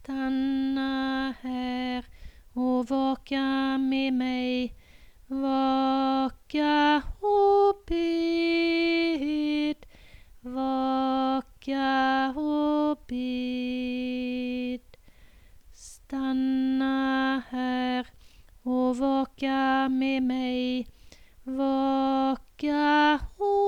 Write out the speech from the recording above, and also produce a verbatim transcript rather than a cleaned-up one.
Stanna här och vaka med mig. Vaka och bed. Vaka och bed. Stanna här och vaka med mig. Vaka och